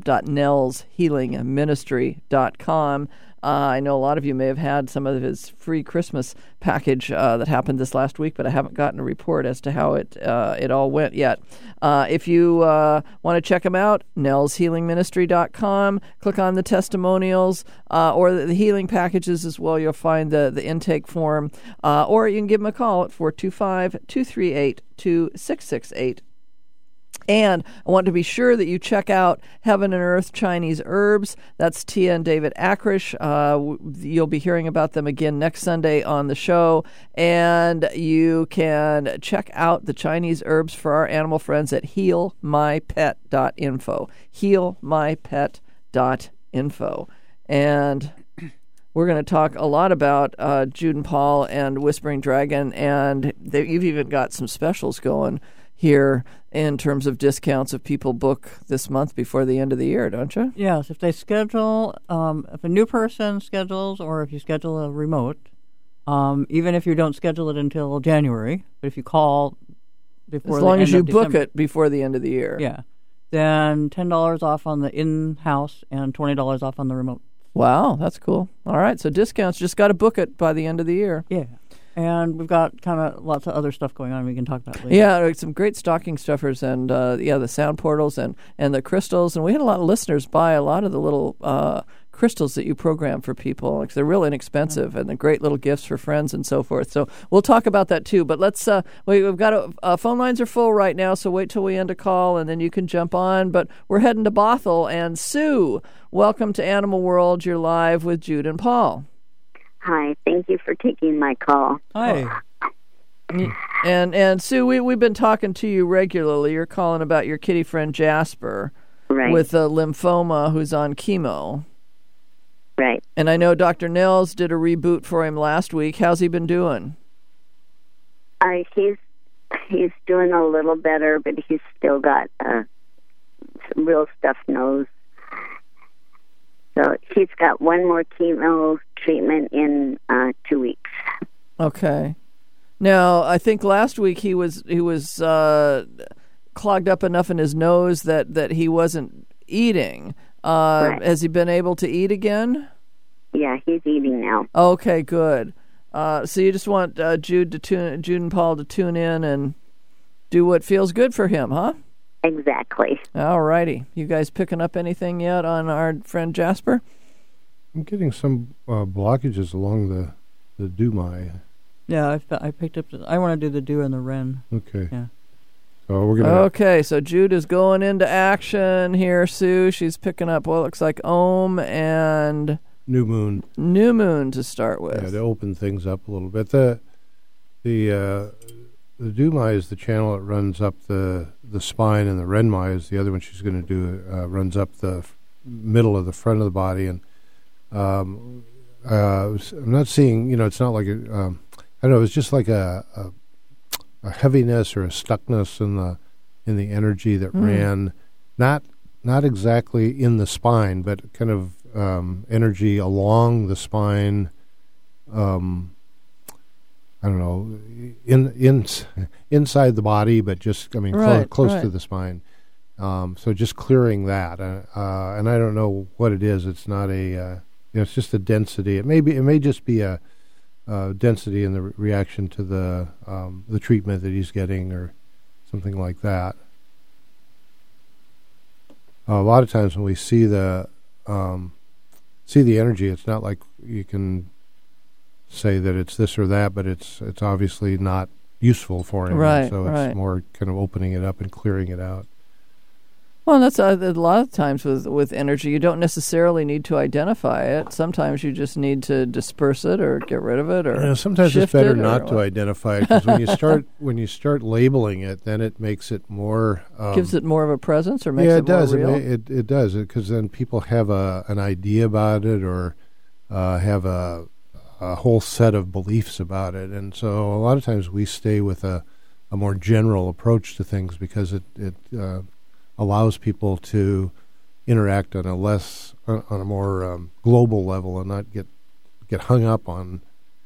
S1: www.nelshealingministry.com. I know a lot of you may have had some of his free Christmas package that happened this last week, but I haven't gotten a report as to how it all went yet. If you want to check him out, nelshealingministry.com. Click on the testimonials or the healing packages as well. You'll find the intake form. Or you can give him a call at 425-238-2668. And I want to be sure that you check out Heaven and Earth Chinese Herbs. That's Tia and David Akrish. You'll be hearing about them again next Sunday on the show. And you can check out the Chinese herbs for our animal friends at healmypet.info. healmypet.info. And we're going to talk a lot about Jude and Paul and Whispering Dragon. And you've even got some specials going here in terms of discounts if people book this month before the end of the year, don't you?
S4: Yes, if they schedule, if a new person schedules or if you schedule a remote, even if you don't schedule it until January, but if you call before
S1: as long
S4: the
S1: as
S4: end
S1: you
S4: of
S1: book
S4: December,
S1: it before the end of the year.
S4: Yeah, then $10 off on the in-house and $20 off on the remote.
S1: Wow, that's cool. All right, so discounts, just got to book it by the end of the year.
S4: Yeah. And we've got kind of lots of other stuff going on we can talk about later.
S1: Yeah, some great stocking stuffers and, the sound portals and the crystals. And we had a lot of listeners buy a lot of the little crystals that you program for people. Like, they're real inexpensive and they're great little gifts for friends and so forth. So we'll talk about that too. But let's, we've got phone lines are full right now, so wait till we end a call and then you can jump on. But we're heading to Bothell. And Sue, welcome to Animal World. You're live with Jude and Paul.
S10: Hi, thank you for taking my call.
S4: Hi.
S1: And Sue, we've been talking to you regularly. You're calling about your kitty friend Jasper,
S10: right,
S1: with lymphoma, who's on chemo.
S10: Right.
S1: And I know Dr. Nels did a reboot for him last week. How's he been doing?
S10: He's doing a little better, but he's still got some real stuffed nose. So he's got one more chemo treatment in 2 weeks.
S1: Okay. Now, I think last week he was clogged up enough in his nose that he wasn't eating.
S10: Right.
S1: Has he been able to eat again?
S10: Yeah, he's eating now.
S1: Okay, good. So you just want Jude and Paul to tune in and do what feels good for him, huh?
S10: Exactly.
S1: All righty. You guys picking up anything yet on our friend Jasper?
S7: I'm getting some blockages along the Dumai.
S4: Yeah, I picked up. I want to do the dew and the wren.
S7: Okay.
S4: Yeah.
S7: So we're gonna.
S1: Okay, so Jude is going into action here. Sue, she's picking up what looks like Ohm and
S7: New Moon.
S1: New Moon to start with.
S7: Yeah, to open things up a little bit. The Dumai is the channel that runs up the spine, and the Renmai is the other one she's going to do. Runs up the middle of the front of the body, and I'm not seeing. It's not like I don't know. It's just like a heaviness or a stuckness in the energy that ran, not exactly in the spine, but kind of energy along the spine. I don't know, inside the body, but just close to the spine. So just clearing that, and I don't know what it is. It's not it's just a density. It may just be a density in the reaction to the treatment that he's getting, or something like that. A lot of times when we see the energy, it's not like you can say that it's this or that, but it's obviously not useful for him.
S1: Right.
S7: So it's more kind of opening it up and clearing it out.
S1: Well, that's a lot of times with energy. You don't necessarily need to identify it. Sometimes you just need to disperse it or get rid of it, or
S7: sometimes it's better not to identify it, because when you start labeling it, then it makes it more
S1: gives it more of a presence, or makes it more real.
S7: It does, because then people have an idea about it, or have a whole set of beliefs about it, and so a lot of times we stay with a more general approach to things, because it allows people to interact on a more global level, and not get hung up on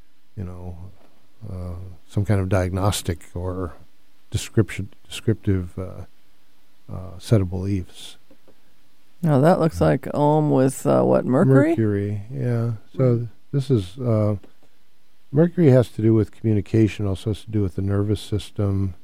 S7: some kind of diagnostic or descriptive set of beliefs.
S1: Now that looks like Om with Mercury?
S7: Mercury, yeah. So this is Mercury has to do with communication, also has to do with the nervous system.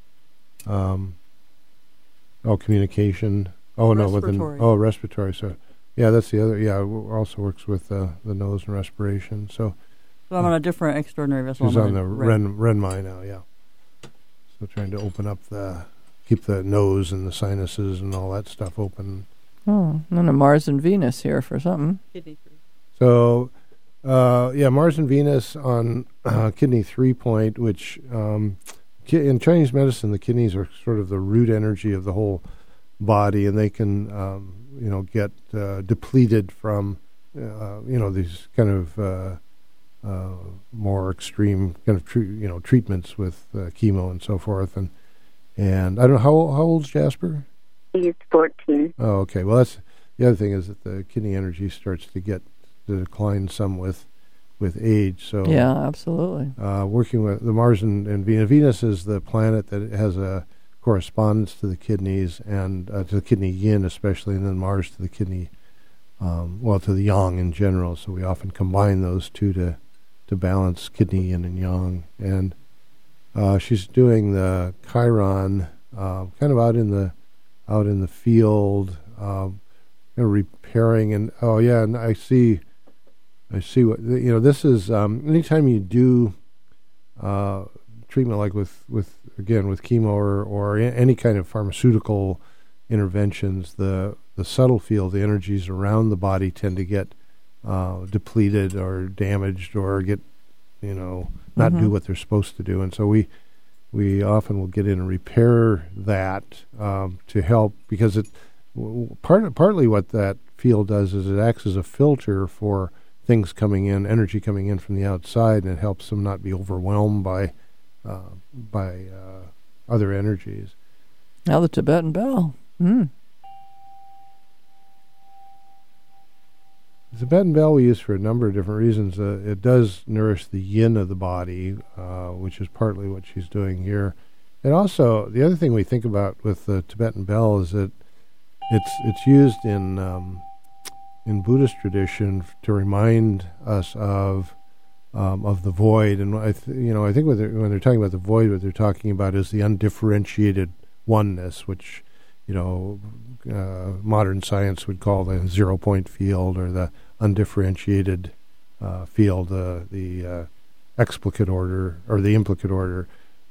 S7: Communication. Respiratory. So, yeah, that's the other. Yeah, also works with the nose and respiration. So
S4: I'm on a different extraordinary vessel.
S7: He's on the Renmai now. Yeah. So trying to open up keep the nose and the sinuses and all that stuff open.
S1: Oh, and then a Mars and Venus here for something.
S4: Kidney 3.
S7: So, Mars and Venus on kidney 3 point, which in Chinese medicine, the kidneys are sort of the root energy of the whole body, and they can, get depleted from, these kind of more extreme kind of treatments with chemo and so forth. And I don't know, how old's Jasper?
S10: He's 14.
S7: Oh, okay. Well, that's the other thing, is that the kidney energy starts to decline some with age. So
S1: yeah, absolutely.
S7: Working with the Mars and Venus. Venus is the planet that has a correspondence to the kidneys, and to the kidney yin especially, and then Mars to the kidney, to the yang in general. So we often combine those two to balance kidney yin and yang. And she's doing the Chiron kind of out in the field, kind of repairing. And and I see what this is. Anytime you do treatment like with chemo or any kind of pharmaceutical interventions, the subtle field, the energies around the body tend to get depleted or damaged, or get not do what they're supposed to do. And so we often will get in and repair that to help, because it partly what that field does is it acts as a filter for things coming in, energy coming in from the outside, and it helps them not be overwhelmed by other energies.
S1: Now the Tibetan Bell. The
S7: Tibetan Bell we use for a number of different reasons. It does nourish the yin of the body, which is partly what she's doing here. And also, the other thing we think about with the Tibetan Bell is that it's used in Buddhist tradition to remind us of the void. And I think when they're talking about the void, what they're talking about is the undifferentiated oneness, which modern science would call the 0-point field, or the undifferentiated field, the explicate order or the implicate order.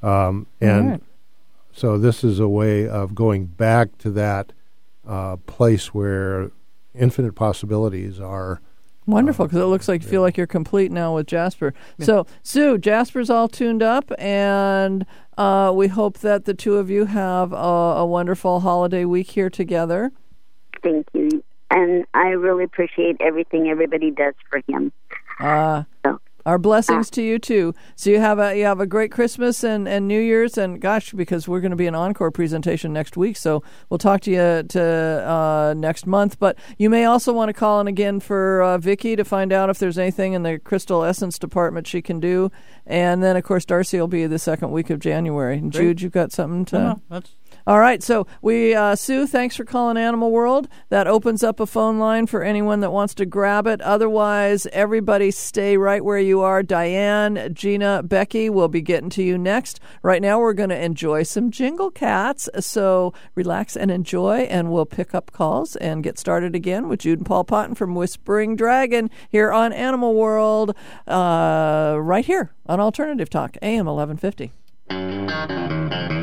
S7: So this is a way of going back to that place where infinite possibilities are.
S1: Wonderful, because it looks like you feel like you're complete now with Jasper. Yeah. So, Sue, Jasper's all tuned up, and we hope that the two of you have a wonderful holiday week here together.
S10: Thank you. And I really appreciate everything everybody does for him.
S1: I Our blessings to you too. So you have a great Christmas and New Year's, and gosh, because we're going to be an encore presentation next week, so we'll talk to you next month. But you may also want to call in again for Vicki to find out if there's anything in the Crystal Essence department she can do, and then of course Darcy will be the second week of January. And Jude, you've got something to.
S4: No, that's.
S1: All right, so Sue, thanks for calling Animal World. That opens up a phone line for anyone that wants to grab it. Otherwise, everybody stay right where you are. Diane, Gina, Becky will be getting to you next. Right now, we're going to enjoy some Jingle Cats, so relax and enjoy, and we'll pick up calls and get started again with Jude and Paul Potton from Whispering Dragon here on Animal World, right here on Alternative Talk, AM 1150.